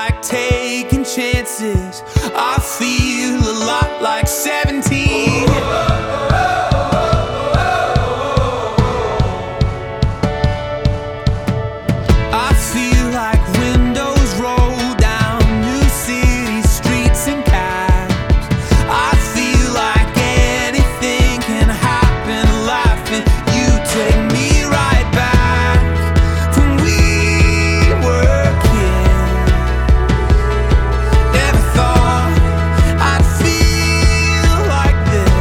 like taking chances. I feel a lot like 17. I feel like windows roll down new city streets and cabs. I feel like anything can happen, laughing. You take me right back when we were kids. Never thought I'd feel like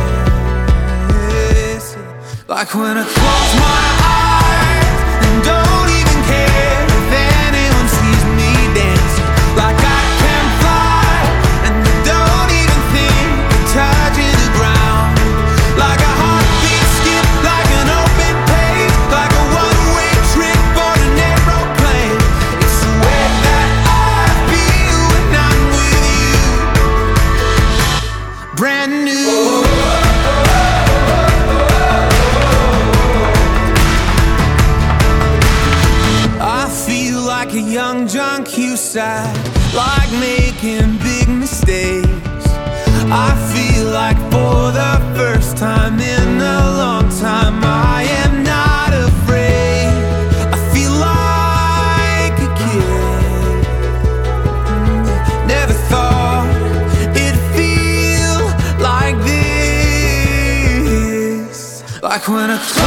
this. Like when I close my eyes and don't even care if anyone sees me dancing. Like I can fly and I don't even think of touching the ground. Like a heartbeat skip, like an open page, like a one-way trip on an aeroplane. It's the way that I feel when I'm with you. Brand new. I feel like a young John Cusack, like making big mistakes. I feel like for the first time in a long time I am not afraid. I feel like a kid. Never thought it'd feel like this. Like when I